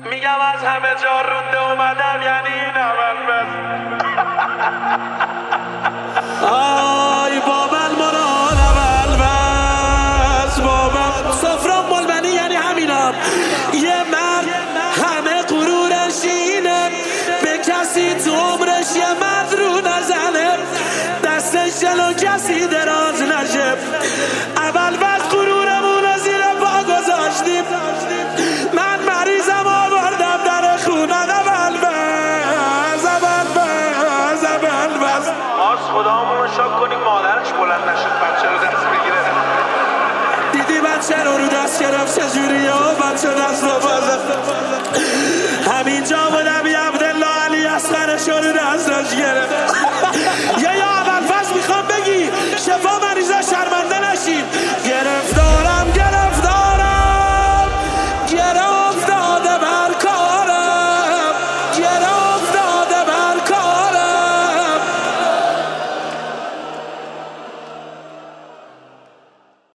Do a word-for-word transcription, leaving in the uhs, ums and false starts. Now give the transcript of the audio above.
میگم از همه جا رونده اومدم، یعنی این اول بس. آی بابل مران اول بس بابل سفران مالبنی، یعنی همینم. یه مرد همه غرورش اینه، به کسی تو عمرش یه مرد رو نزنه، دستش جلو کسی دراز نشه. اول بس غرورمون زیر پا گذاشتیم، من مریضم آوردم در خونه. اول بس اول بس اول بس آس خدامون رو شاک کنیم مادرش بلند نشد بچه رو دست بگیره. دیدی بچه رو رو دست گرفت چجوریه؟ بچه دست رو بازه همینجا